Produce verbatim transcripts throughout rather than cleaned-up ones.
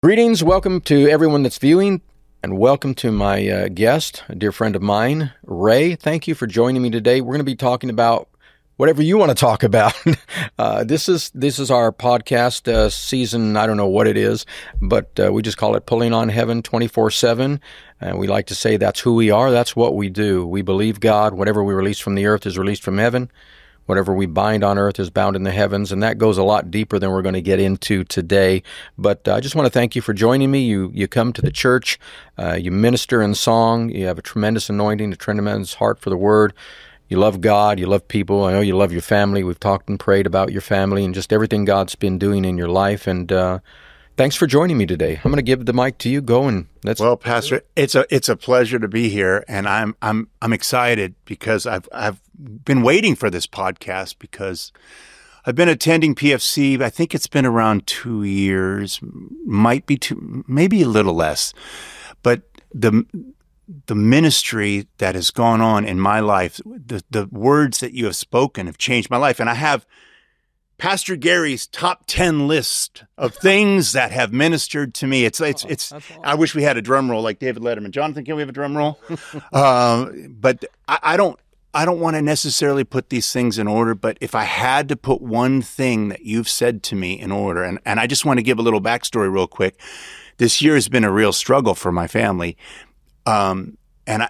Greetings, welcome to everyone that's viewing, and welcome to my uh, guest, a dear friend of mine, Ray. Thank you for joining me today. We're going to be talking about whatever you want to talk about. uh, this is this is our podcast uh, season. I don't know what it is, but uh, we just call it Pulling on Heaven twenty-four seven. And we like to say that's who we are. That's what we do. We believe God. Whatever we release from the earth is released from heaven. Whatever we bind on earth is bound in the heavens, and that goes a lot deeper than we're going to get into today. But uh, I just want to thank you for joining me. You you come to the church, uh, you minister in song, you have a tremendous anointing, a tremendous heart for the Word. You love God, you love people. I know you love your family. We've talked and prayed about your family and just everything God's been doing in your life. And uh, thanks for joining me today. I'm going to give the mic to you. Go and let's. Well, Pastor, it's a it's a pleasure to be here, and I'm I'm I'm excited because I've I've been waiting for this podcast because I've been attending P F C. I think it's been around two years, might be two, maybe a little less, but the the ministry that has gone on in my life, the the words that you have spoken have changed my life, and I have Pastor Gary's top ten list of things that have ministered to me. It's, it's, it's, I wish we had a drum roll like David Letterman. Jonathan, can we have a drum roll? um, but I, I don't, I don't want to necessarily put these things in order, but if I had to put one thing that you've said to me in order, and, and I just want to give a little backstory real quick. This year has been a real struggle for my family. Um, and I,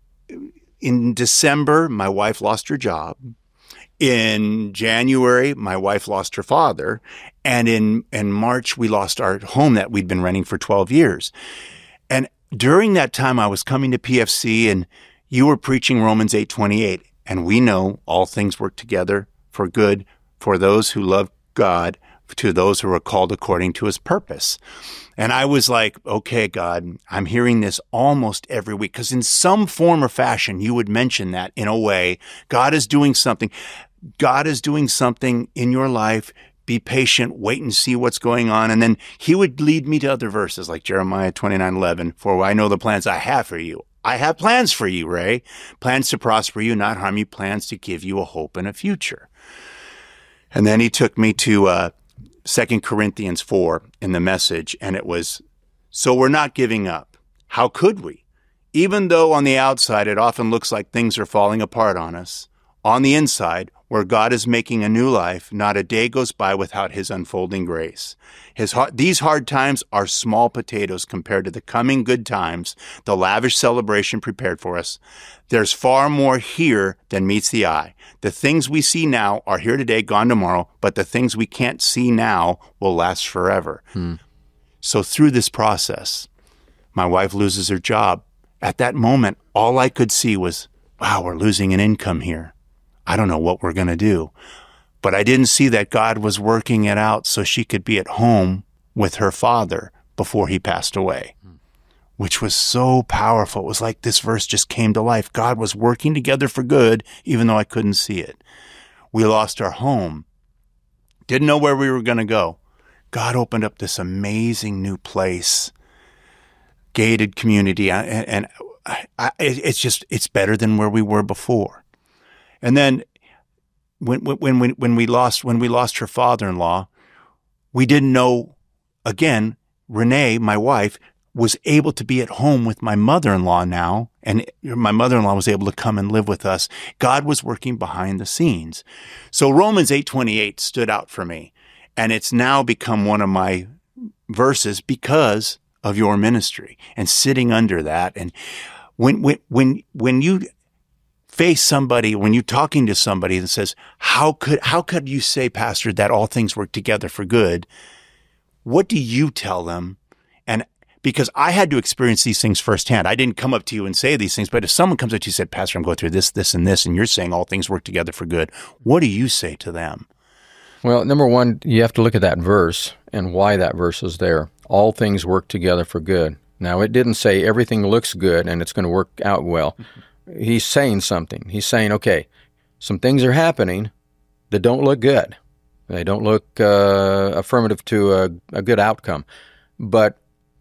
in December, my wife lost her job. In January, my wife lost her father. And in, in March, we lost our home that we'd been renting for twelve years. And during that time, I was coming to P F C and you were preaching Romans eight twenty-eight. And we know all things work together for good for those who love God, to those who are called according to his purpose. And I was like, okay, God, I'm hearing this almost every week because in some form or fashion, you would mention that in a way, God is doing something. God is doing something in your life. Be patient, wait and see what's going on. And then he would lead me to other verses like Jeremiah twenty-nine eleven, for I know the plans I have for you. I have plans for you, Ray. Plans to prosper you, not harm you, plans to give you a hope and a future. And then he took me to uh, Second Corinthians four in the Message, and it was, so we're not giving up. How could we? Even though on the outside it often looks like things are falling apart on us, on the inside, where God is making a new life, not a day goes by without his unfolding grace. His These hard times are small potatoes compared to the coming good times, the lavish celebration prepared for us. There's far more here than meets the eye. The things we see now are here today, gone tomorrow, but the things we can't see now will last forever. Hmm. So through this process, my wife loses her job. At that moment, all I could see was, wow, we're losing an income here. I don't know what we're going to do. But I didn't see that God was working it out so she could be at home with her father before he passed away, which was so powerful. It was like this verse just came to life. God was working together for good, even though I couldn't see it. We lost our home. Didn't know where we were going to go. God opened up this amazing new place, gated community, and, and I, I, it's just, it's better than where we were before. And then when when when when we lost when we lost her father-in-law, we didn't know. Again, Renee, my wife, was able to be at home with my mother-in-law now, and my mother-in-law was able to come and live with us. God was working behind the scenes. So Romans eight twenty-eight stood out for me, and it's now become one of my verses because of your ministry and sitting under that. And when when when when you face somebody, when you're talking to somebody that says, how could, how could you say, Pastor, that all things work together for good? What do you tell them? And because I had to experience these things firsthand. I didn't come up to you and say these things, but if someone comes up to you and said, Pastor, I'm going through this, this, and this, and you're saying all things work together for good, what do you say to them? Well, number one, you have to look at that verse and why that verse is there. All things work together for good. Now, it didn't say everything looks good and it's going to work out well. He's saying something. He's saying, okay, some things are happening that don't look good. They don't look uh, affirmative to a, a good outcome. But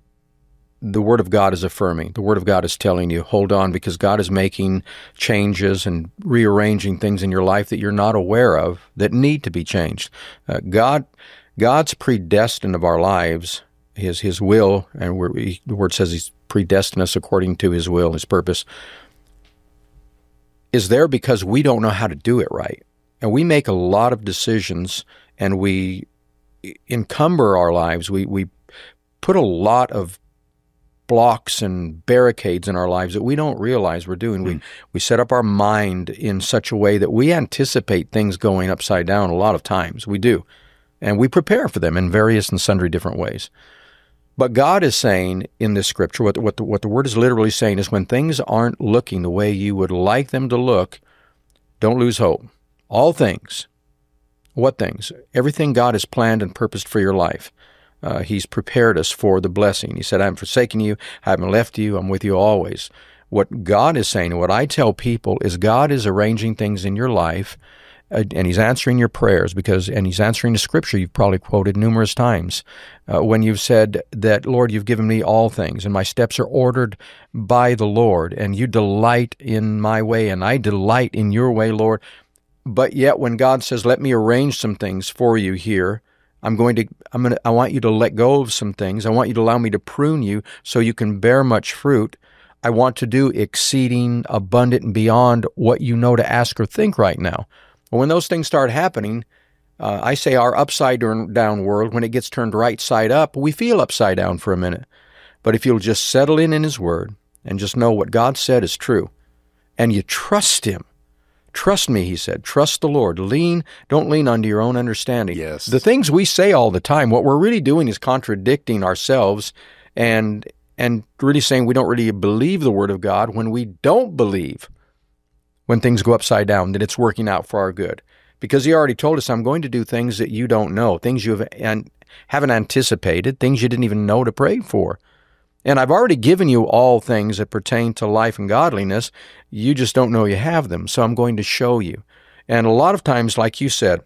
the Word of God is affirming. The Word of God is telling you, hold on, because God is making changes and rearranging things in your life that you're not aware of that need to be changed. Uh, God, God's predestined of our lives his his will, and we're, he, the word says he's predestined us according to his will, his purpose, is there because we don't know how to do it right. And we make a lot of decisions, and we encumber our lives. We we put a lot of blocks and barricades in our lives that we don't realize we're doing. Mm. We we set up our mind in such a way that we anticipate things going upside down a lot of times. We do. And we prepare for them in various and sundry different ways. But God is saying in this scripture, what, what, the, what the word is literally saying is when things aren't looking the way you would like them to look, don't lose hope. All things. What things? Everything God has planned and purposed for your life. Uh, he's prepared us for the blessing. He said, I haven't forsaken you, I haven't left you, I'm with you always. What God is saying, and what I tell people, is God is arranging things in your life, uh, and He's answering your prayers, because, and He's answering the scripture you've probably quoted numerous times, uh, when you've said that, Lord, you've given me all things, and my steps are ordered by the Lord, and you delight in my way, and I delight in your way, Lord. But yet when God says, let me arrange some things for you here, I'm going to, I'm going to, I want you to let go of some things. I want you to allow me to prune you so you can bear much fruit. I want to do exceeding abundant and beyond what you know to ask or think right now. But when those things start happening, uh, I say our upside down world, when it gets turned right side up, we feel upside down for a minute. But if you'll just settle in in His Word and just know what God said is true, and you trust Him, trust me, He said, trust the Lord. Lean, don't lean unto your own understanding. Yes. The things we say all the time, what we're really doing is contradicting ourselves and and really saying we don't really believe the Word of God when we don't believe when things go upside down that it's working out for our good. Because He already told us, I'm going to do things that you don't know, things you have, and haven't anticipated, things you didn't even know to pray for. And I've already given you all things that pertain to life and godliness. You just don't know you have them, so I'm going to show you. And a lot of times, like you said,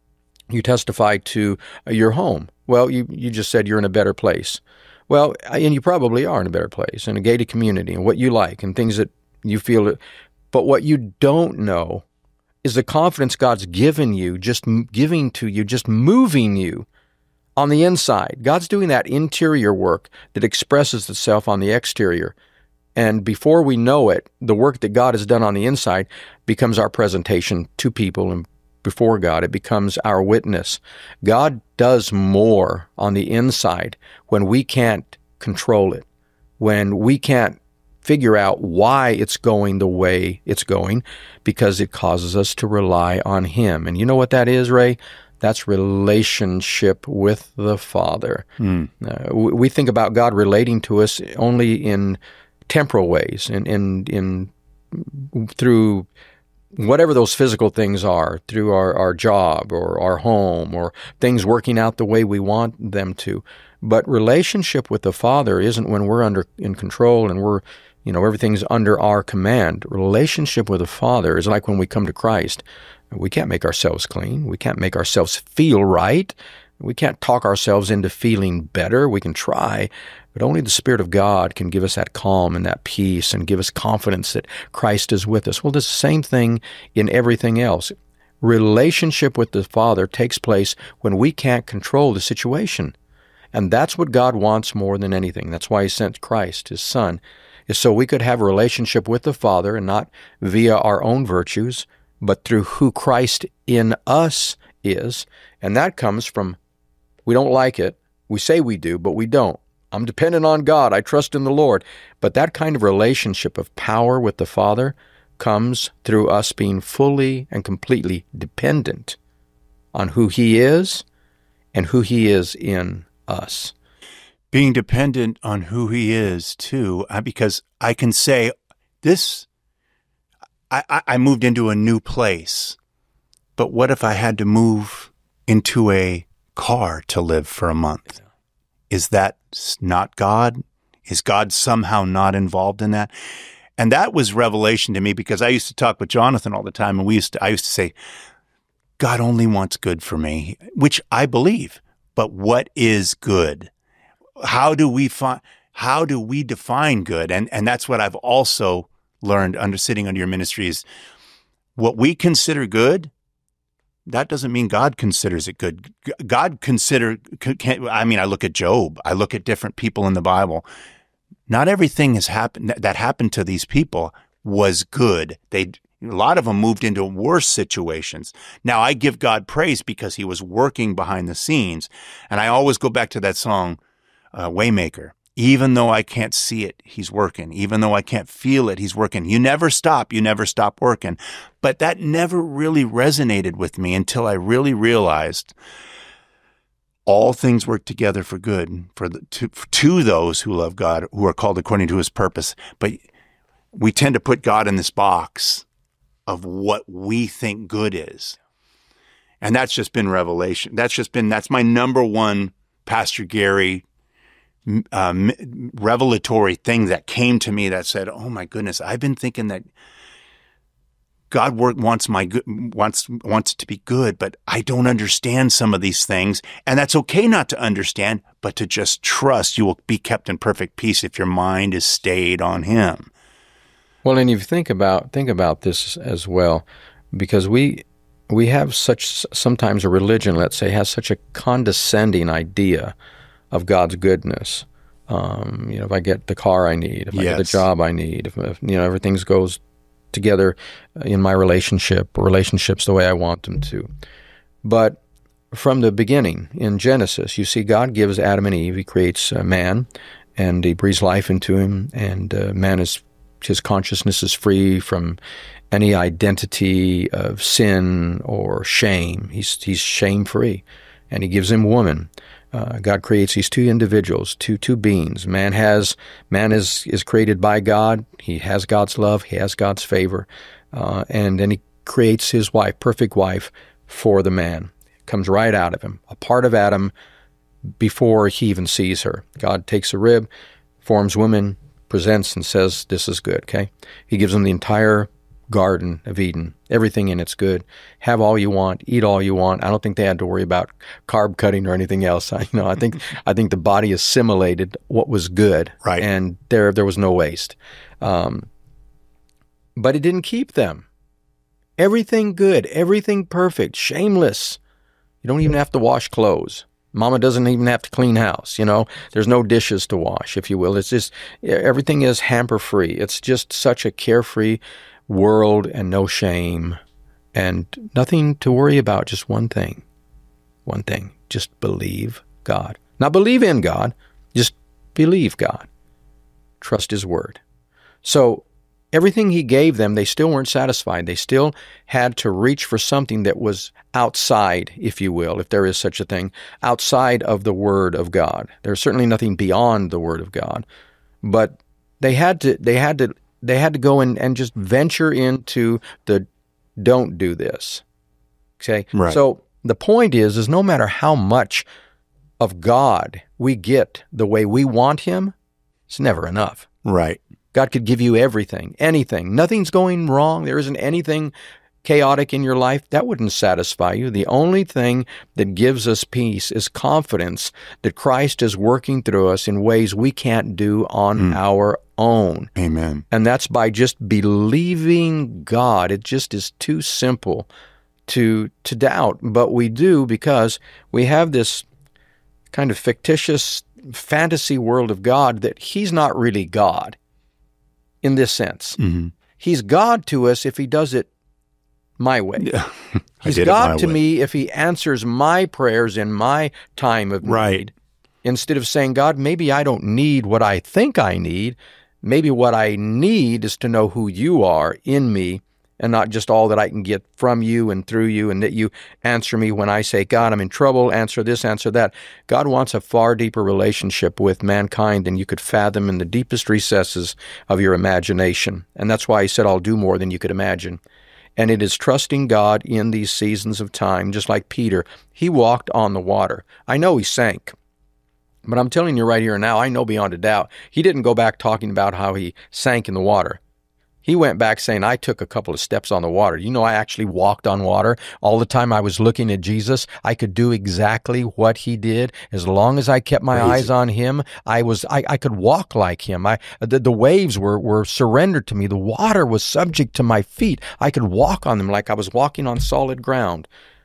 you testify to your home. Well, you, you just said you're in a better place. Well, and you probably are in a better place, in a gated community, and what you like, and things that you feel. But what you don't know is the confidence God's given you, just giving to you, just moving you on the inside. God's doing that interior work that expresses itself on the exterior. And before we know it, the work that God has done on the inside becomes our presentation to people, and before God, it becomes our witness. God does more on the inside when we can't control it, when we can't figure out why it's going the way it's going, because it causes us to rely on Him. And you know what that is, Ray? That's relationship with the Father. Mm. Uh, we think about God relating to us only in temporal ways, in, in, in through whatever those physical things are, through our, our job or our home or things working out the way we want them to. But relationship with the Father isn't when we're under in control and we're, you know, everything's under our command. Relationship with the Father is like when we come to Christ. We can't make ourselves clean. We can't make ourselves feel right. We can't talk ourselves into feeling better. We can try, but only the Spirit of God can give us that calm and that peace and give us confidence that Christ is with us. Well, it's the same thing in everything else. Relationship with the Father takes place when we can't control the situation. And that's what God wants more than anything. That's why He sent Christ, His Son, is so we could have a relationship with the Father, and not via our own virtues, but through who Christ in us is. And that comes from, we don't like it. We say we do, but we don't. I'm dependent on God. I trust in the Lord. But that kind of relationship of power with the Father comes through us being fully and completely dependent on who He is and who He is in us. Being dependent on who He is, too, because I can say, this, I, I moved into a new place, but what if I had to move into a car to live for a month? Is that not God? Is God somehow not involved in that? And that was revelation to me, because I used to talk with Jonathan all the time, and we used to, I used to say, God only wants good for me, which I believe. But what is good? How do we find? How do we define good? And and that's what I've also learned under sitting under your ministry is what we consider good that doesn't mean God considers it good. God consider, can, I mean, I look at Job. I look at different people in the Bible. Not everything has happened that happened to these people was good. They, a lot of them moved into worse situations. Now, I give God praise because he was working behind the scenes. And I always go back to that song, uh, Waymaker. Even though I can't see it, he's working. Even though I can't feel it, he's working. You never stop. You never stop working. But that never really resonated with me until I really realized all things work together for good for the, to, to those who love God, who are called according to his purpose. But we tend to put God in this box of what we think good is. And that's just been revelation. That's just been, that's my number one Pastor Gary Um, revelatory thing that came to me that said, "Oh my goodness, I've been thinking that God work, wants my good, wants wants it to be good, but I don't understand some of these things, and that's okay not to understand, but to just trust you will be kept in perfect peace if your mind is stayed on Him." Well, and you think about think about this as well, because we we have such sometimes a religion, let's say, has such a condescending idea of God's goodness. Um, you know, if I get the car I need, if I yes. get the job I need, if, if you know everything goes together in my relationship, or relationships the way I want them to. But from the beginning in Genesis, you see God gives Adam and Eve. He creates a man, and he breathes life into him. And uh, man is his consciousness is free from any identity of sin or shame. He's he's shame free, and he gives him woman. Uh, God creates these two individuals, two two beings. Man has man is is created by God. He has God's love. He has God's favor, uh, and then he creates his wife, perfect wife, for the man. It comes right out of him, a part of Adam, before he even sees her. God takes a rib, forms woman, presents, and says, "This is good." Okay, he gives him the entire Garden of Eden. Everything in it's good. Have all you want. Eat all you want. I don't think they had to worry about carb cutting or anything else. I, you know, I think I think the body assimilated what was good, right? And there there was no waste. Um, but it didn't keep them. Everything good, everything perfect, shameless. You don't even have to wash clothes. Mama doesn't even have to clean house. You know, there's no dishes to wash, if you will. It's just everything is hamper free. It's just such a carefree world, and no shame, and nothing to worry about. Just one thing, one thing, just believe God. Not believe in God, just believe God. Trust his word. So everything he gave them, they still weren't satisfied. They still had to reach for something that was outside, if you will, if there is such a thing, outside of the word of God. There's certainly nothing beyond the word of God, but they had to, they had to They had to go in and just venture into the don't do this. Okay? Right. So the point is, is no matter how much of God we get the way we want him, it's never enough. Right. God could give you everything, anything. Nothing's going wrong. There isn't anything chaotic in your life. That wouldn't satisfy you. The only thing that gives us peace is confidence that Christ is working through us in ways we can't do on mm. our own. Amen. And that's by just believing God. It just is too simple to to doubt, but we do because we have this kind of fictitious fantasy world of God that he's not really God in this sense. Mm-hmm. He's God to us if he does it my way. Yeah. He's God to way. me if he answers my prayers in my time of need. Right. Instead of saying, God, maybe I don't need what I think I need. Maybe what I need is to know who you are in me and not just all that I can get from you and through you, and that you answer me when I say, God, I'm in trouble, answer this, answer that. God wants a far deeper relationship with mankind than you could fathom in the deepest recesses of your imagination. And that's why he said, I'll do more than you could imagine. And it is trusting God in these seasons of time, just like Peter. He walked on the water. I know he sank. But I'm telling you right here and now, I know beyond a doubt, he didn't go back talking about how he sank in the water. He went back saying, I took a couple of steps on the water. You know, I actually walked on water. All the time I was looking at Jesus, I could do exactly what he did. As long as I kept my Crazy. eyes on him, I was I, I could walk like him. I the, the waves were, were surrendered to me. The water was subject to my feet. I could walk on them like I was walking on solid ground.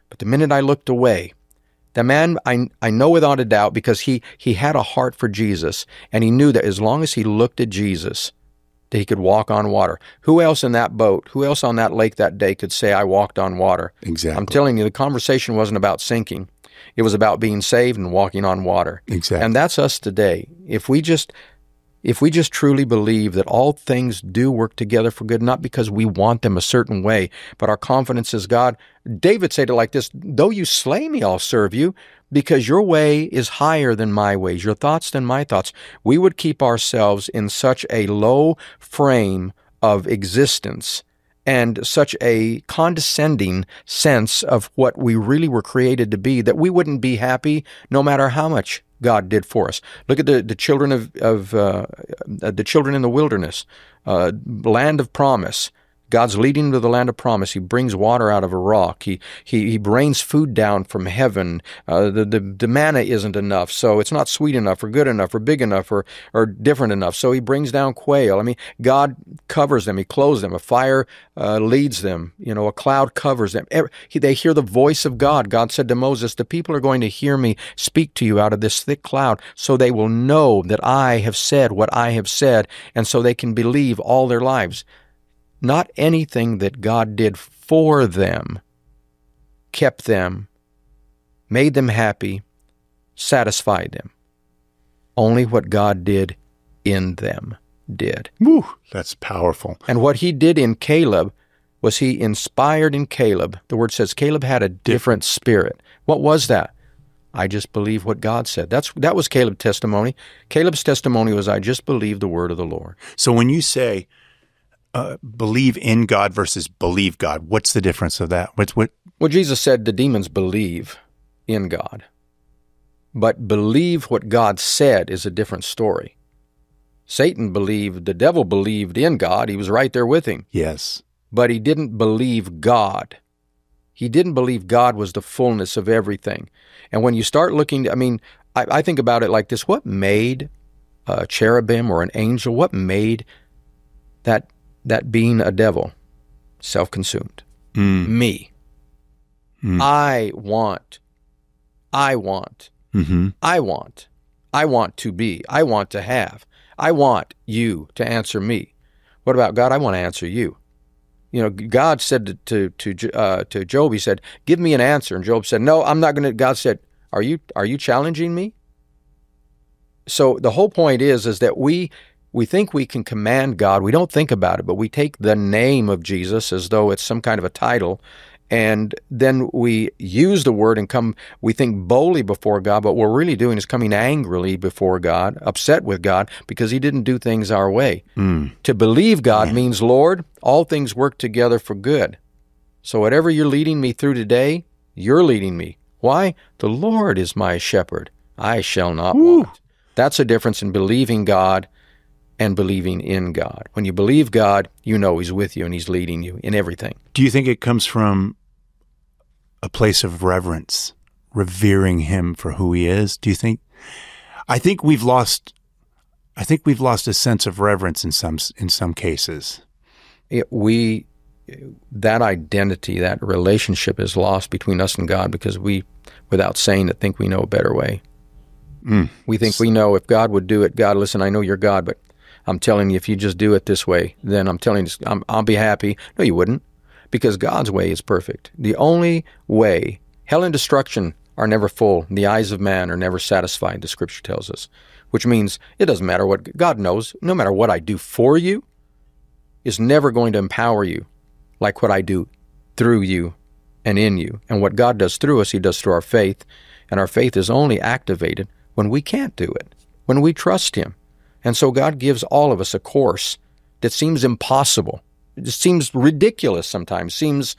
But the minute I looked away, the man, I, I know without a doubt, because he, he had a heart for Jesus, and he knew that as long as he looked at Jesus, that he could walk on water. Who else in that boat, who else on that lake that day could say, I walked on water? Exactly. I'm telling you, the conversation wasn't about sinking. It was about being saved and walking on water. Exactly. And that's us today. If we just if we just truly believe that all things do work together for good, not because we want them a certain way, but our confidence is God. David said it like this, though you slay me, I'll serve you, because your way is higher than my ways, your thoughts than my thoughts. We would keep ourselves in such a low frame of existence and such a condescending sense of what we really were created to be that we wouldn't be happy no matter how much God did for us. Look at the, the children of, of uh, the children in the wilderness, uh, land of promise. God's leading them to the land of promise. He brings water out of a rock. He he, he rains food down from heaven. Uh, the, the the manna isn't enough, so it's not sweet enough or good enough or big enough or or different enough. So he brings down quail. I mean, God covers them. He clothes them. A fire uh, leads them. You know, a cloud covers them. Every, he, they hear the voice of God. God said to Moses, "The people are going to hear me speak to you out of this thick cloud, so they will know that I have said what I have said, and so they can believe all their lives." Not anything that God did for them kept them, made them happy, satisfied them. Only what God did in them did. Woo, that's powerful. And what he did in Caleb was he inspired in Caleb. The word says Caleb had a different spirit. What was that? I just believe what God said. That's That was Caleb's testimony. Caleb's testimony was, I just believe the word of the Lord. So when you say, Uh, believe in God versus believe God, what's the difference of that? What's what? Well, Jesus said the demons believe in God, but believe what God said is a different story. Satan believed, the devil believed in God. He was right there with him. Yes. But he didn't believe God. He didn't believe God was the fullness of everything. And when you start looking, I mean, I, I think about it like this. What made a cherubim or an angel? What made that That being a devil? Self-consumed. Mm. Me. Mm. I want. I want. Mm-hmm. I want. I want to be. I want to have. I want you to answer me. What about God? I want to answer you. You know, God said to to to, uh, to Job, he said, "Give me an answer." And Job said, "No, I'm not going to." God said, "Are you are you challenging me?" So the whole point is is that we. We think we can command God. We don't think about it, but we take the name of Jesus as though it's some kind of a title, and then we use the word and come, we think boldly before God, but what we're really doing is coming angrily before God, upset with God, because he didn't do things our way. Mm. To believe God Yeah. means, Lord, all things work together for good. So whatever you're leading me through today, you're leading me. Why? The Lord is my shepherd. I shall not Woo. want. That's a difference in believing God and believing in God. When you believe God, you know he's with you and he's leading you in everything. Do you think it comes from a place of reverence, revering him for who he is? Do you think? I think we've lost. I think we've lost a sense of reverence in some in some cases. It, we, that identity, that relationship is lost between us and God because we, without saying it, think we know a better way. Mm. We think we know if God would do it. God, listen, I know you're God, but I'm telling you, if you just do it this way, then I'm telling you, I'm, I'll be happy. No, you wouldn't, because God's way is perfect. The only way, hell and destruction are never full. The eyes of man are never satisfied, the Scripture tells us, which means it doesn't matter what, God knows, no matter what I do for you, is never going to empower you like what I do through you and in you. And what God does through us, he does through our faith, and our faith is only activated when we can't do it, when we trust him. And so God gives all of us a course that seems impossible. It just seems ridiculous sometimes, seems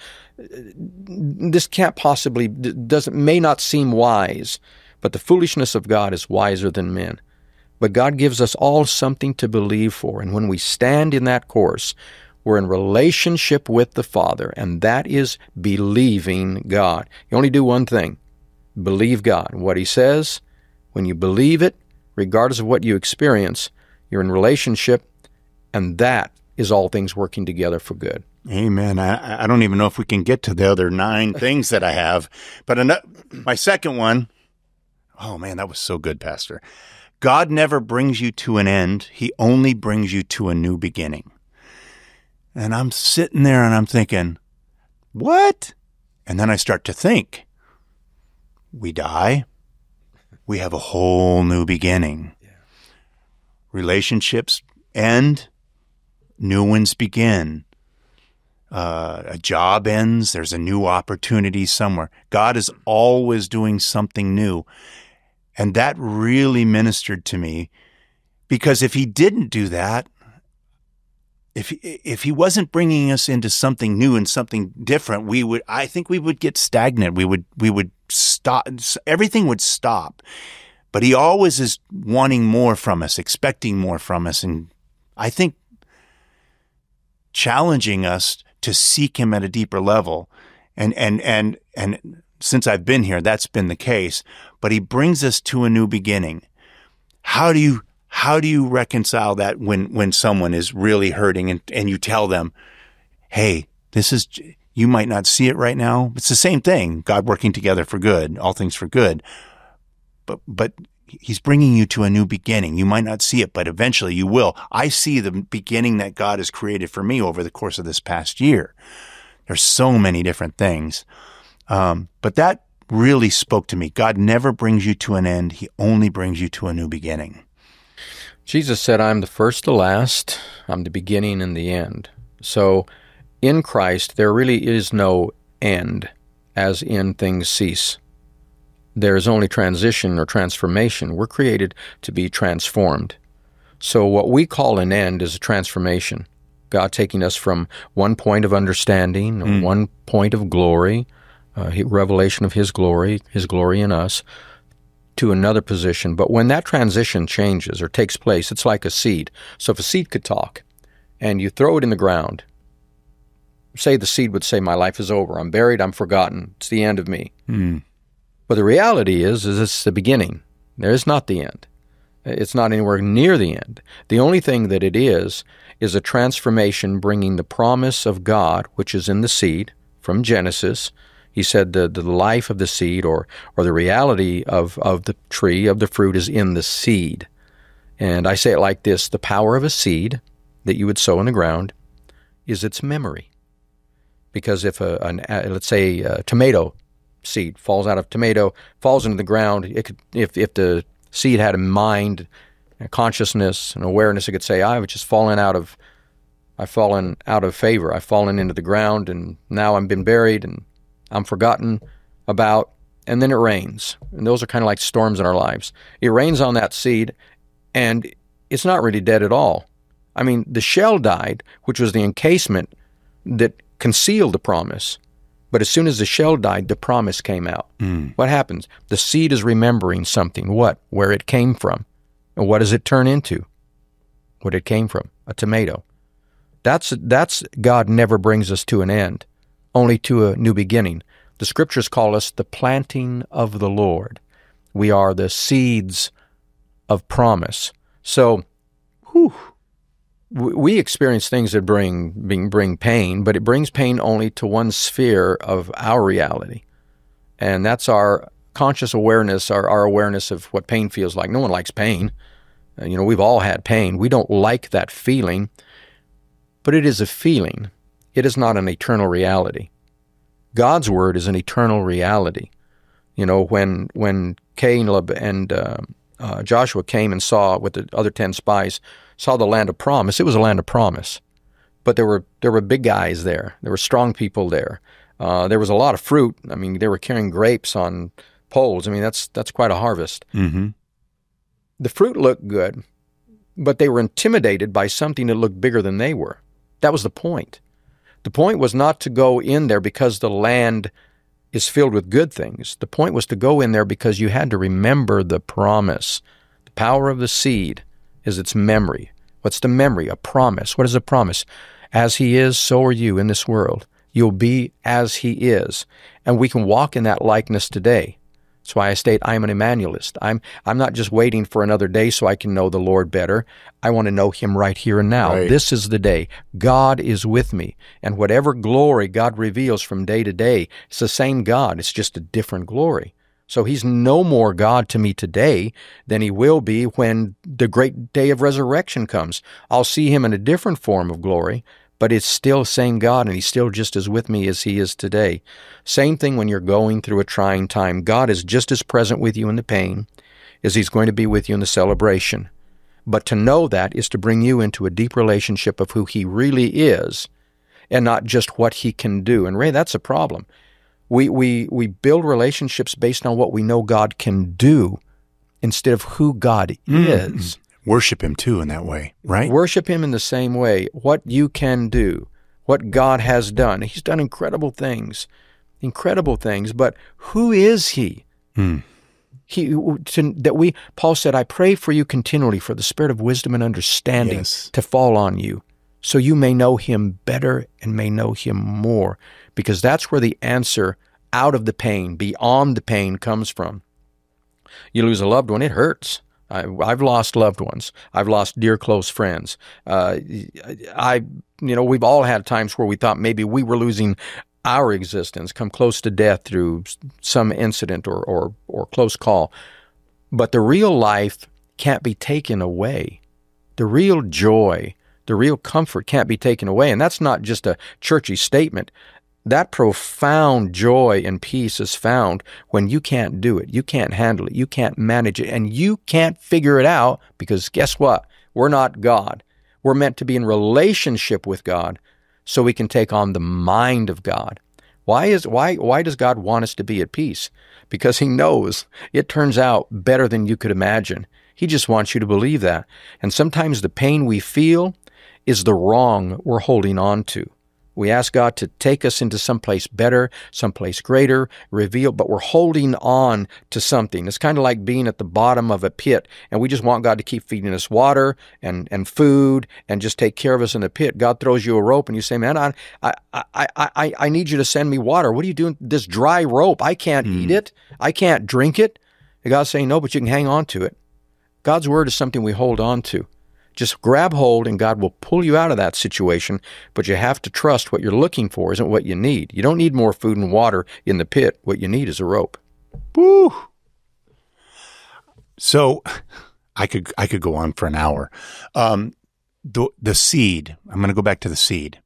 this can't possibly, doesn't, may not seem wise, but the foolishness of God is wiser than men. But God gives us all something to believe for. And when we stand in that course, we're in relationship with the Father, and that is believing God. You only do one thing, believe God. What he says, when you believe it, regardless of what you experience, you're in relationship, and that is all things working together for good. Amen. I, I don't even know if we can get to the other nine things that I have, but enough, my second one, oh man, that was so good, Pastor. God never brings you to an end. He only brings you to a new beginning. And I'm sitting there and I'm thinking, what? And then I start to think, we die, we have a whole new beginning. Yeah. Relationships end, new ones begin. Uh, a job ends, there's a new opportunity somewhere. God is always doing something new. And that really ministered to me, because if he didn't do that, if if he wasn't bringing us into something new and something different, we would, I think we would get stagnant. We would, we would stop, everything would stop. But he always is wanting more from us, expecting more from us. And I think challenging us to seek him at a deeper level. And, and, and, and since I've been here, that's been the case. But he brings us to a new beginning. How do you, how do you reconcile that when, when someone is really hurting and, and you tell them, hey, this is, you might not see it right now. It's the same thing. God working together for good, all things for good. But, but he's bringing you to a new beginning. You might not see it, but eventually you will. I see the beginning that God has created for me over the course of this past year. There's so many different things. Um, but that really spoke to me. God never brings you to an end. He only brings you to a new beginning. Jesus said, I'm the first, the last, I'm the beginning and the end. So in Christ, there really is no end, as in things cease. There is only transition or transformation. We're created to be transformed. So what we call an end is a transformation. God taking us from one point of understanding, or mm. one point of glory, uh, revelation of his glory, his glory in us, to another position. But when that transition changes or takes place, it's like a seed. So if a seed could talk and you throw it in the ground, say the seed would say, my life is over. I'm buried. I'm forgotten. It's the end of me. Mm. But the reality is, is it's the beginning. There is not the end. It's not anywhere near the end. The only thing that it is, is a transformation bringing the promise of God, which is in the seed, from Genesis. He said the, the life of the seed, or or the reality of, of the tree, of the fruit, is in the seed. And I say it like this, the power of a seed that you would sow in the ground is its memory. Because if, a, an, a let's say, a tomato seed falls out of tomato, falls into the ground, it could, if, if the seed had a mind, a consciousness, and awareness, it could say, I've just fallen out of, I've fallen out of favor. I've fallen into the ground, and now I've been buried, and I'm forgotten about, and then it rains. And those are kind of like storms in our lives. It rains on that seed, and it's not really dead at all. I mean, the shell died, which was the encasement that concealed the promise. But as soon as the shell died, the promise came out. Mm. What happens? The seed is remembering something. What? Where it came from. And what does it turn into? What it came from. A tomato. That's, that's God never brings us to an end, only to a new beginning. The scriptures call us the planting of the Lord. We are the seeds of promise. So, whew, we experience things that bring, bring bring pain, but it brings pain only to one sphere of our reality. And that's our conscious awareness, our, our awareness of what pain feels like. No one likes pain. Uh, you know, we've all had pain. We don't like that feeling, but it is a feeling. It is not an eternal reality. God's word is an eternal reality. You know, when when Caleb and uh, uh, Joshua came and saw with the other ten spies, saw the land of promise, it was a land of promise. But there were there were big guys there. There were strong people there. Uh, there was a lot of fruit. I mean, they were carrying grapes on poles. I mean, that's that's quite a harvest. Mm-hmm. The fruit looked good, but they were intimidated by something that looked bigger than they were. That was the point. The point was not to go in there because the land is filled with good things. The point was to go in there because you had to remember the promise. The power of the seed is its memory. What's the memory? A promise. What is a promise? As he is, so are you in this world. You'll be as he is. And we can walk in that likeness today. That's why I state I'm an Emmanuelist. I'm I'm not just waiting for another day so I can know the Lord better. I want to know Him right here and now. Right. This is the day. God is with me. And whatever glory God reveals from day to day, it's the same God. It's just a different glory. So He's no more God to me today than He will be when the great day of resurrection comes. I'll see Him in a different form of glory, but it's still the same God, and He's still just as with me as He is today. Same thing when you're going through a trying time. God is just as present with you in the pain as He's going to be with you in the celebration. But to know that is to bring you into a deep relationship of who He really is and not just what He can do. And Ray, that's a problem. We we we build relationships based on what we know God can do instead of who God Mm. is. Worship Him too in that way, right? Worship Him in the same way. What you can do, what God has done. He's done incredible things, incredible things. But who is He? Mm. He to, that we. Paul said, "I pray for you continually for the spirit of wisdom and understanding Yes. to fall on you, so you may know Him better and may know Him more." Because that's where the answer out of the pain, beyond the pain, comes from. You lose a loved one, it hurts. I, I've lost loved ones. I've lost dear close friends. Uh, I, you know, we've all had times where we thought maybe we were losing our existence, come close to death through some incident or or, or close call. But the real life can't be taken away. The real joy, the real comfort can't be taken away. And that's not just a churchy statement. That profound joy and peace is found when you can't do it, you can't handle it, you can't manage it, and you can't figure it out because guess what? We're not God. We're meant to be in relationship with God so we can take on the mind of God. Why is why why does God want us to be at peace? Because He knows it turns out better than you could imagine. He just wants you to believe that. And sometimes the pain we feel is the wrong we're holding on to. We ask God to take us into someplace better, someplace greater, reveal, but we're holding on to something. It's kind of like being at the bottom of a pit, and we just want God to keep feeding us water and, and food and just take care of us in the pit. God throws you a rope, and you say, man, I I I I, I need you to send me water. What are you doing? This dry rope, I can't mm. eat it. I can't drink it. And God's saying, no, but you can hang on to it. God's word is something we hold on to. Just grab hold and God will pull you out of that situation, but you have to trust what you're looking for isn't what you need. You don't need more food and water in the pit. What you need is a rope. Woo! So I could I could go on for an hour. Um, the, the seed, I'm going to go back to the seed.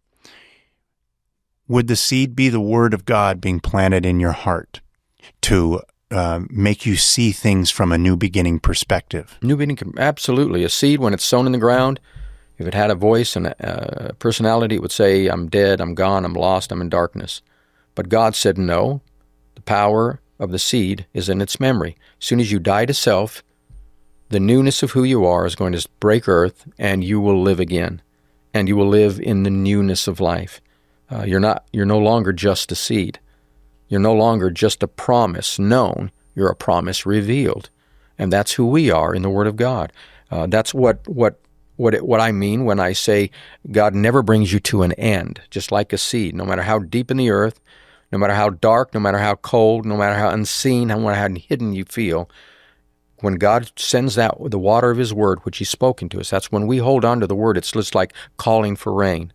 Would the seed be the word of God being planted in your heart to Uh, make you see things from a new beginning perspective? New beginning, absolutely. A seed, when it's sown in the ground, if it had a voice and a, a personality, it would say, I'm dead, I'm gone, I'm lost, I'm in darkness. But God said no. The power of the seed is in its memory. As soon as you die to self, the newness of who you are is going to break earth, and you will live again. And you will live in the newness of life. Uh, you're not. You're no longer just a seed. You're no longer just a promise known. You're a promise revealed. And that's who we are in the Word of God. Uh, that's what what what it, what I mean when I say God never brings you to an end, just like a seed. No matter how deep in the earth, no matter how dark, no matter how cold, no matter how unseen, no matter how hidden you feel, when God sends out the water of His Word, which He's spoken to us, that's when we hold on to the Word. It's just like calling for rain.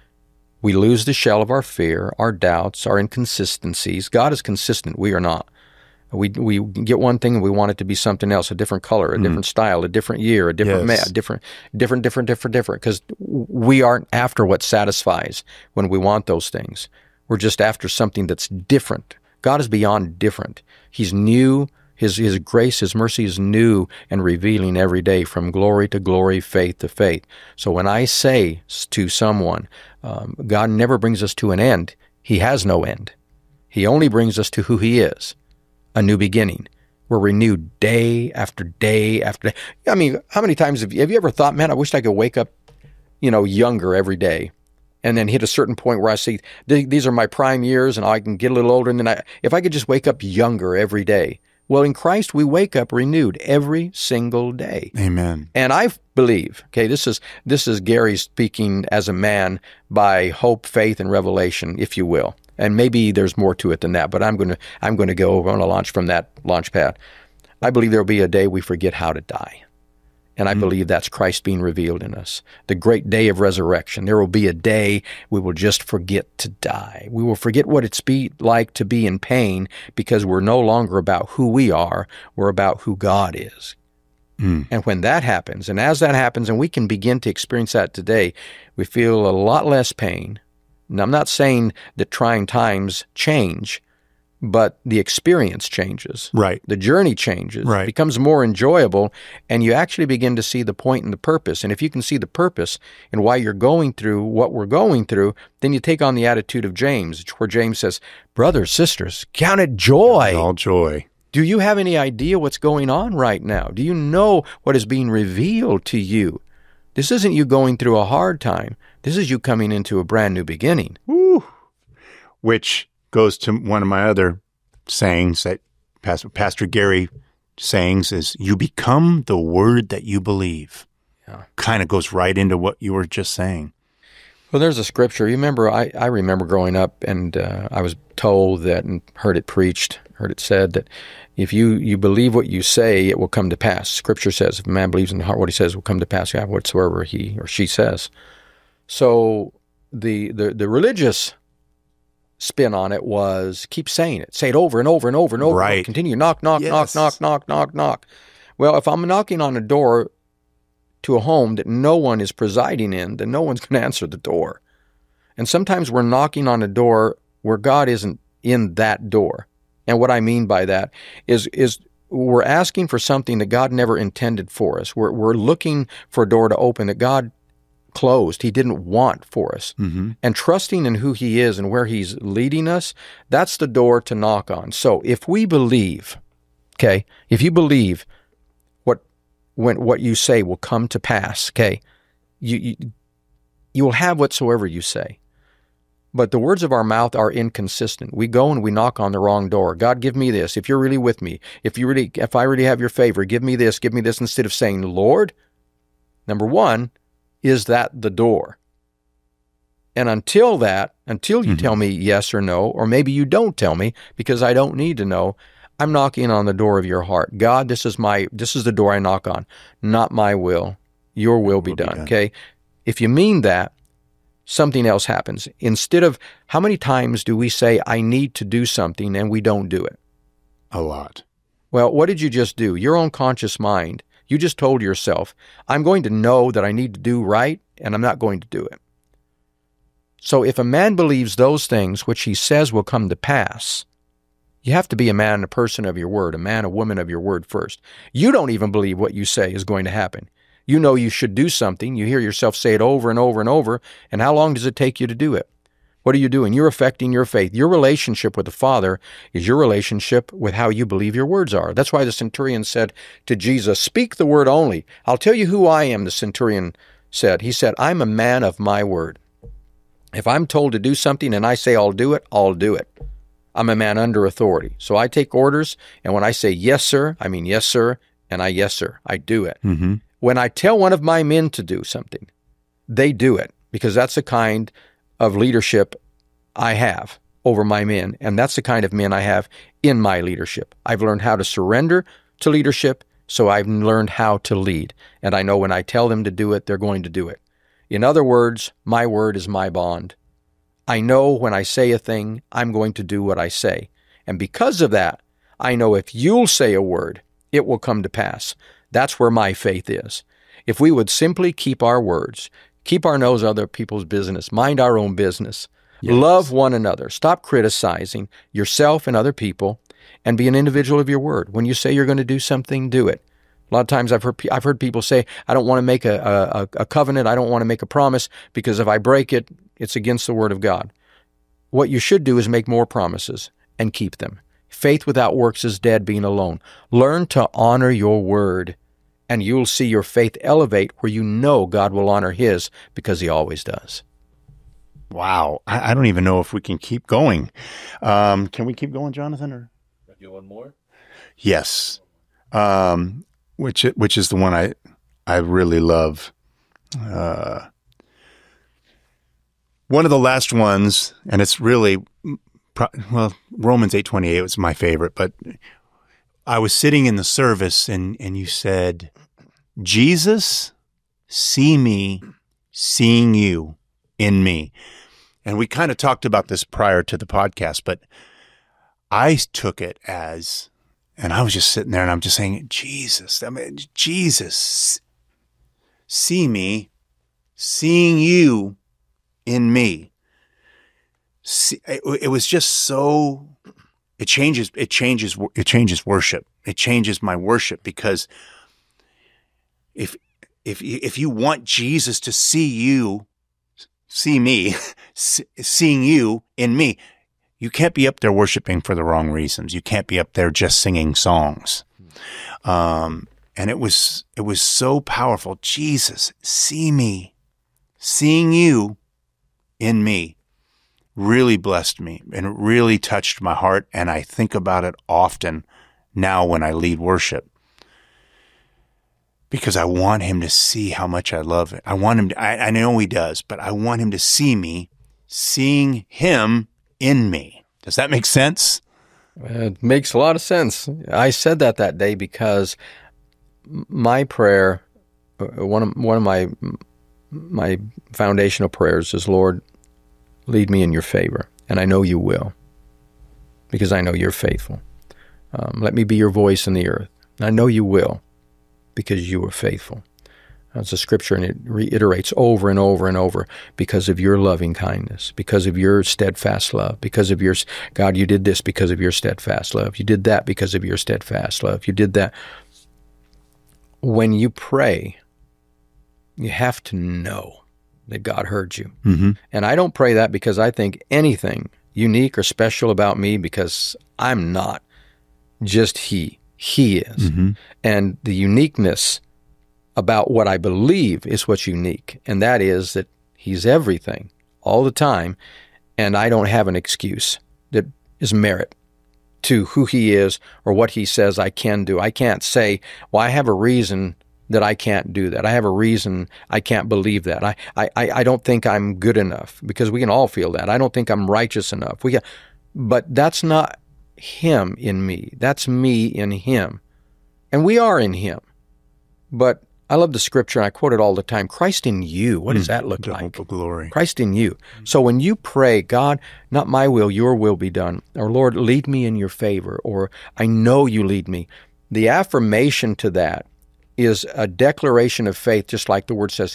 We lose the shell of our fear, our doubts, our inconsistencies. God is consistent. We are not. We we get one thing and we want it to be something else, a different color, a mm. different style, a different year, a different yes. ma- a different, different, different, different, different. Because we aren't after what satisfies when we want those things. We're just after something that's different. God is beyond different. He's new. His His grace, His mercy is new and revealing every day from glory to glory, faith to faith. So when I say to someone, um, God never brings us to an end, He has no end. He only brings us to who He is, a new beginning. We're renewed day after day after day. I mean, how many times have you, have you ever thought, man, I wish I could wake up, you know, younger every day, and then hit a certain point where I see, these are my prime years and I can get a little older, and then I, if I could just wake up younger every day. Well, in Christ, we wake up renewed every single day. Amen. And I believe, okay, this is this is Gary speaking as a man by hope, faith, and revelation, if you will. And maybe there's more to it than that, but I'm going to I'm going to go on a launch from that launch pad. I believe there will be a day we forget how to die. And I mm. believe that's Christ being revealed in us. The great day of resurrection. There will be a day we will just forget to die. We will forget what it's be like to be in pain because we're no longer about who we are. We're about who God is. Mm. And when that happens, and as that happens, and we can begin to experience that today, we feel a lot less pain. And I'm not saying that trying times change, but the experience changes. Right. The journey changes. Right. It becomes more enjoyable, and you actually begin to see the point and the purpose. And if you can see the purpose and why you're going through what we're going through, then you take on the attitude of James, where James says, brothers, sisters, count it joy. All joy. Do you have any idea what's going on right now? Do you know what is being revealed to you? This isn't you going through a hard time. This is you coming into a brand new beginning. Woo. Which goes to one of my other sayings that Pastor, Pastor Gary sayings is, you become the word that you believe. Yeah. Kind of goes right into what you were just saying. Well, there's a scripture. You remember, I, I remember growing up, and uh, I was told that and heard it preached, heard it said that if you, you believe what you say, it will come to pass. Scripture says, if a man believes in the heart what he says will come to pass, yeah, whatsoever he or she says. So the the, the religious spin on it was keep saying it. Say it over and over and over and over. Right. Continue. Knock, knock, yes. knock, knock, knock, knock, knock. Well, if I'm knocking on a door to a home that no one is presiding in, then no one's going to answer the door. And sometimes we're knocking on a door where God isn't in that door. And what I mean by that is is we're asking for something that God never intended for us. We're we're looking for a door to open that God closed. He didn't want for us. Mm-hmm. And trusting in who He is and where He's leading us, that's the door to knock on. So if we believe, okay, if you believe what when what you say will come to pass, okay, you you, you will have whatsoever you say. But the words of our mouth are inconsistent. We go and we knock on the wrong door. God, give me this. If you're really with me, if you really, if I really have your favor, give me this, give me this, instead of saying, Lord, number one, is that the door? And until that, until you mm-hmm. tell me yes or no, or maybe you don't tell me because I don't need to know, I'm knocking on the door of your heart. God, this is my, this is the door I knock on. Not my will. Your will be, will done, be done. Okay? If you mean that, something else happens. Instead of, how many times do we say, I need to do something, and we don't do it? A lot. Well, what did you just do? Your own conscious mind. You just told yourself, I'm going to know that I need to do right, and I'm not going to do it. So if a man believes those things which he says will come to pass, you have to be a man, a person of your word, a man, a woman of your word first. You don't even believe what you say is going to happen. You know you should do something. You hear yourself say it over and over and over. And how long does it take you to do it? What are you doing? You're affecting your faith. Your relationship with the Father is your relationship with how you believe your words are. That's why the centurion said to Jesus, speak the word only. I'll tell you who I am, the centurion said. He said, I'm a man of my word. If I'm told to do something and I say I'll do it, I'll do it. I'm a man under authority. So I take orders, and when I say yes, sir, I mean yes, sir, and I yes, sir. I do it. Mm-hmm. When I tell one of my men to do something, they do it, because that's the kind of leadership I have over my men, and that's the kind of men I have in my leadership. I've learned how to surrender to leadership, so I've learned how to lead, and I know when I tell them to do it, they're going to do it. In other words, my word is my bond. I know when I say a thing, I'm going to do what I say, and because of that, I know if you'll say a word, it will come to pass. That's where my faith is. If we would simply keep our words, keep our nose out of other people's business, mind our own business, yes. Love one another, stop criticizing yourself and other people, and be an individual of your word. When you say you're going to do something, do it. A lot of times I've heard I've heard people say, I don't want to make a, a, a covenant, I don't want to make a promise, because if I break it, it's against the word of God. What you should do is make more promises and keep them. Faith without works is dead, being alone. Learn to honor your word, and you'll see your faith elevate where you know God will honor His, because He always does. Wow. I, I don't even know if we can keep going. Um, can we keep going, Jonathan? Or you want more? Yes. Um, which which is the one I I really love. Uh, one of the last ones, and it's really pro- well, Romans eight twenty-eight was my favorite, but I was sitting in the service and, and you said, Jesus, see me, seeing you in me. And we kind of talked about this prior to the podcast, but I took it as, and I was just sitting there and I'm just saying, Jesus, I mean, Jesus, see me, seeing you in me. See, it, it was just so, it changes, it changes, it changes worship. It changes my worship, because if, if, if you want Jesus to see you, see me, seeing you in me, you can't be up there worshiping for the wrong reasons. You can't be up there just singing songs. Um, and it was, it was so powerful. Jesus, see me, seeing you in me really blessed me, and it really touched my heart. And I think about it often now when I lead worship, because I want him to see how much I love it. I want him to, I, I know he does, but I want him to see me, seeing him in me. Does that make sense? It makes a lot of sense. I said that that day because my prayer, one of one of my my foundational prayers is, Lord, lead me in your favor, and I know you will, because I know you're faithful. Um, let me be your voice in the earth. And I know you will, because you are faithful. That's a scripture, and it reiterates over and over and over, because of your loving kindness, because of your steadfast love, because of your, God, you did this because of your steadfast love. You did that because of your steadfast love. You did that. When you pray, you have to know that God heard you. Mm-hmm. And I don't pray that because I think anything unique or special about me, because I'm not just He. He is. Mm-hmm. And the uniqueness about what I believe is what's unique, and that is that He's everything all the time, and I don't have an excuse that is merit to who He is or what He says I can do. I can't say, well, I have a reason that I can't do that. I have a reason I can't believe that. I I, I don't think I'm good enough, because we can all feel that. I don't think I'm righteous enough. We, But that's not Him in me. That's me in Him. And we are in Him. But I love the scripture, and I quote it all the time. Christ in you. What does that look the like? hope of glory. Christ in you. So when you pray, God, not my will, your will be done, or Lord, lead me in your favor, or I know you lead me, the affirmation to that is a declaration of faith, just like the word says,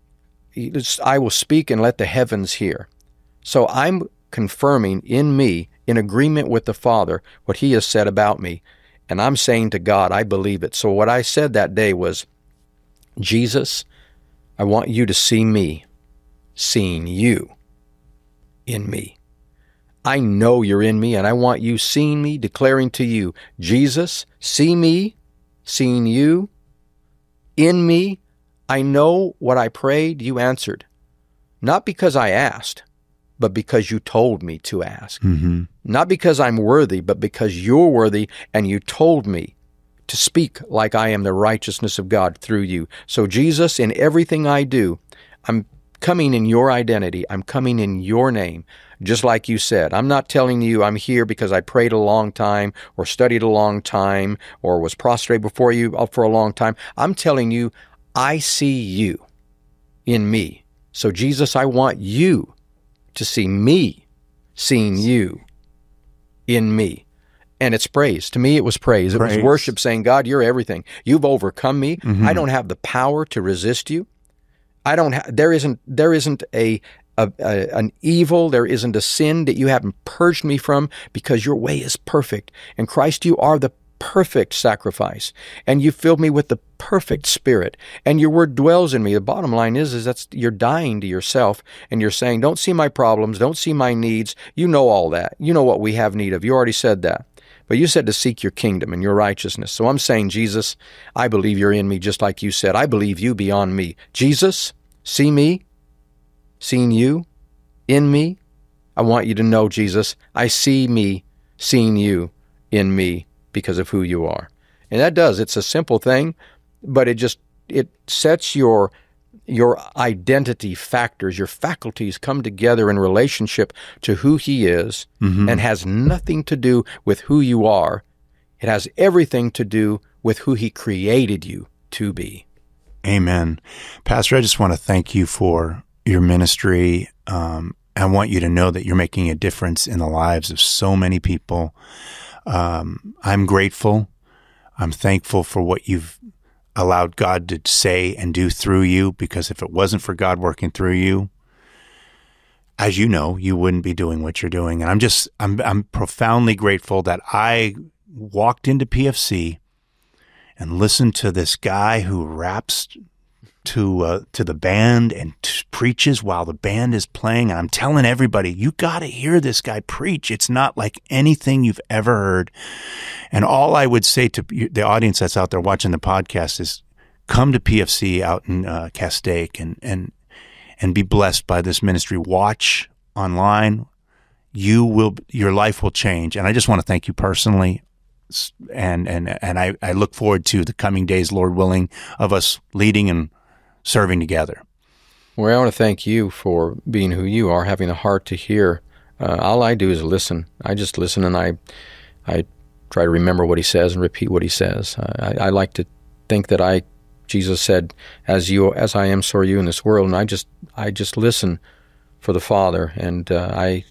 I will speak and let the heavens hear. So I'm confirming in me, in agreement with the Father, what He has said about me, and I'm saying to God, I believe it. So what I said that day was, Jesus, I want you to see me, seeing you in me. I know you're in me, and I want you seeing me, declaring to you, Jesus, see me, seeing you in me. I know what I prayed, you answered. Not because I asked, but because you told me to ask. Mm-hmm. Not because I'm worthy, but because you're worthy, and you told me to speak like I am the righteousness of God through you. So Jesus, in everything I do, I'm coming in your identity. I'm coming in your name, just like you said. I'm not telling you I'm here because I prayed a long time or studied a long time or was prostrate before you for a long time. I'm telling you, I see you in me. So Jesus, I want you to see me, seeing you in me. And it's praise. To me, it was praise. It praise. was worship, saying, God, you're everything. You've overcome me. Mm-hmm. I don't have the power to resist you. I don't have, there isn't, there isn't a, a, a, an evil, there isn't a sin that you haven't purged me from, because your way is perfect. And Christ, you are the perfect sacrifice, and you filled me with the perfect Spirit, and your word dwells in me. The bottom line is, is that's you're dying to yourself, and you're saying, don't see my problems, don't see my needs. You know all that. You know what we have need of. You already said that. But you said to seek your kingdom and your righteousness. So I'm saying, Jesus, I believe you're in me, just like you said. I believe you beyond me. Jesus, see me, seeing you in me. I want you to know, Jesus, I see me, seeing you in me because of who you are. And that does. It's a simple thing, but it just, it sets your your identity factors, your faculties come together in relationship to who He is, mm-hmm. and has nothing to do with who you are. It has everything to do with who He created you to be. Amen. Pastor, I just want to thank you for your ministry. Um, I want you to know that you're making a difference in the lives of so many people. Um, I'm grateful. I'm thankful for what you've allowed God to say and do through you, because if it wasn't for God working through you, as you know, you wouldn't be doing what you're doing. And I'm just, I'm, I'm profoundly grateful that I walked into P F C and listened to this guy who raps to uh, to the band and t- preaches while the band is playing. And I'm telling everybody, you got to hear this guy preach. It's not like anything you've ever heard. And all I would say to the audience that's out there watching the podcast is come to P F C out in uh, Castaic and, and, and be blessed by this ministry. Watch online. You will, your life will change. And I just want to thank you personally. And, and, and I, I look forward to the coming days, Lord willing, of us leading and serving together. Well, I want to thank you for being who you are, having a heart to hear. Uh, all I do is listen. I just listen, and I, I try to remember what He says and repeat what He says. I, I like to think that I, Jesus said, "As you, as I am, so are you in this world." And I just, I just listen for the Father, and uh, I,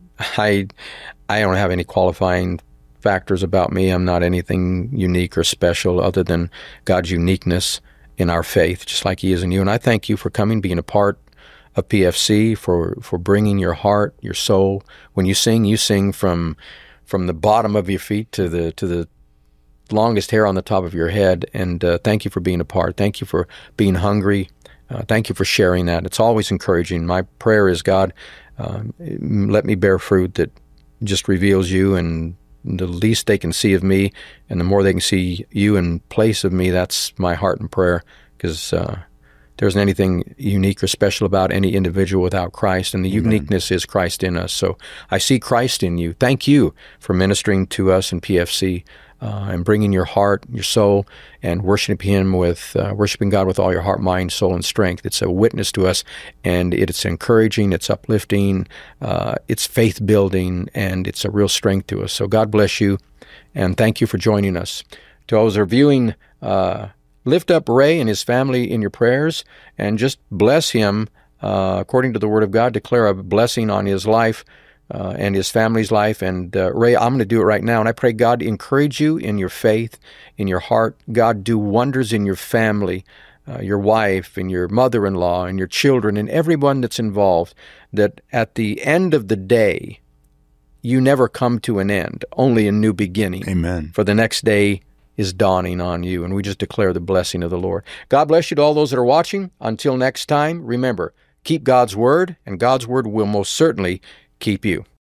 I, I don't have any qualifying factors about me. I'm not anything unique or special other than God's uniqueness in our faith, just like He is in you. And I thank you for coming, being a part of P F C, for, for bringing your heart, your soul. When you sing, you sing from from the bottom of your feet to the to the longest hair on the top of your head. And uh, thank you for being a part. Thank you for being hungry. Uh, thank you for sharing that. It's always encouraging. My prayer is, God, uh, let me bear fruit that just reveals you, and the least they can see of me, and the more they can see you in place of me. That's my heart and prayer, because uh, there isn't anything unique or special about any individual without Christ, and the Amen. Uniqueness is Christ in us. So I see Christ in you. Thank you for ministering to us in P F C uh, and bringing your heart, your soul, and worshiping Him with uh, worshiping God with all your heart, mind, soul, and strength. It's a witness to us, and it's encouraging, it's uplifting, uh, it's faith building, and it's a real strength to us. So God bless you, and thank you for joining us. To those who are viewing, uh, lift up Ray and his family in your prayers, and just bless him uh, according to the Word of God. Declare a blessing on his life uh, and his family's life. And uh, Ray, I'm going to do it right now. And I pray God encourage you in your faith, in your heart. God do wonders in your family, uh, your wife and your mother-in-law and your children and everyone that's involved, that at the end of the day, you never come to an end, only a new beginning. Amen. For the next day is dawning on you, and we just declare the blessing of the Lord. God bless you to all those that are watching. Until next time, remember, keep God's Word, and God's Word will most certainly keep you.